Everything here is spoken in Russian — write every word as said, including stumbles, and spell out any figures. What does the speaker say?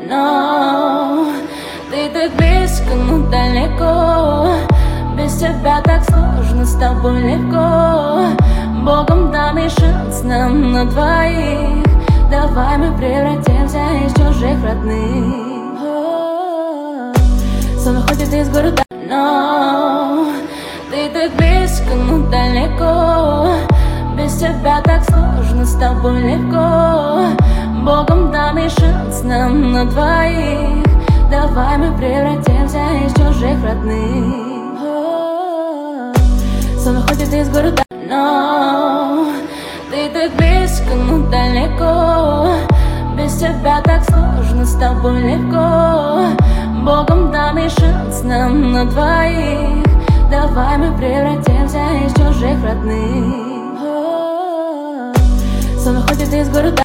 но ты так близко, но далеко. Без тебя так сложно, с тобой легко. Богом данный шанс нам на двоих. Давай мы превратимся из чужих родных. Сон выходит из города, но ты так близко, но далеко. Без тебя так сложно, с тобой легко. Богом данный шанс нам на двоих. Давай мы превратимся из чужих родных. Сон выходит из города, но ты так близко, но далеко. Без тебя так сложно, с тобой легко. Богом данный шанс нам на двоих. Давай мы превратимся из чужих родных. Сон выходит из города.